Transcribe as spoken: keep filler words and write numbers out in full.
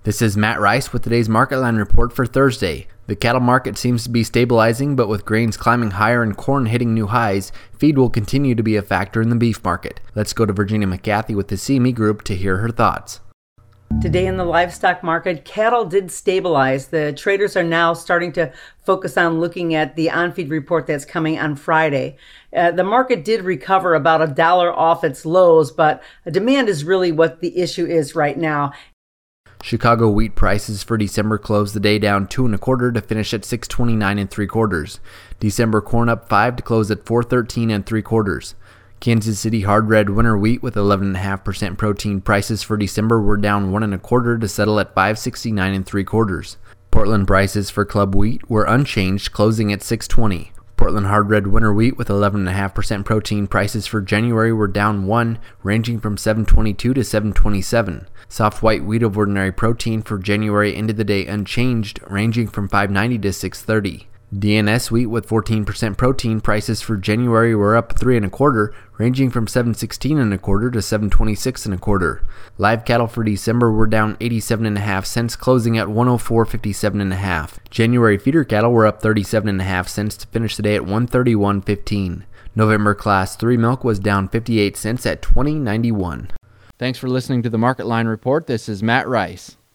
This is Matt Rice with today's Market Line report for Thursday. The cattle market seems to be stabilizing, but with grains climbing higher and corn hitting new highs, feed will continue to be a factor in the beef market. Let's go to Virginia McCarthy with the C M E Group to hear her thoughts. Today in the livestock market, cattle did stabilize. The traders are now starting to focus on looking at the on-feed report that's coming on Friday. Uh, the market did recover about a dollar off its lows, but demand is really what the issue is right now. Chicago wheat prices for December closed the day down two and a quarter to finish at six twenty-nine and three quarters. December corn up five to close at four thirteen and three quarters. Kansas City hard red winter wheat with eleven and a half percent protein prices for December were down one and a quarter to settle at five sixty-nine and three quarters. Portland prices for club wheat were unchanged, closing at six twenty. Portland hard red winter wheat with eleven and a half percent protein prices for January were down one, ranging from seven twenty-two to seven twenty-seven. Soft white wheat of ordinary protein for January ended the day unchanged, ranging from five ninety to six thirty. D N S wheat with fourteen percent protein prices for January were up three and a quarter, ranging from seven sixteen and a quarter to seven twenty-six and a quarter. Live cattle for December were down eighty-seven and a half cents, closing at one oh four fifty-seven and a half. January feeder cattle were up thirty-seven and a half cents to finish the day at one thirty-one fifteen. November class three milk was down fifty-eight cents at twenty ninety-one. Thanks for listening to the Market Line report. This is Matt Rice.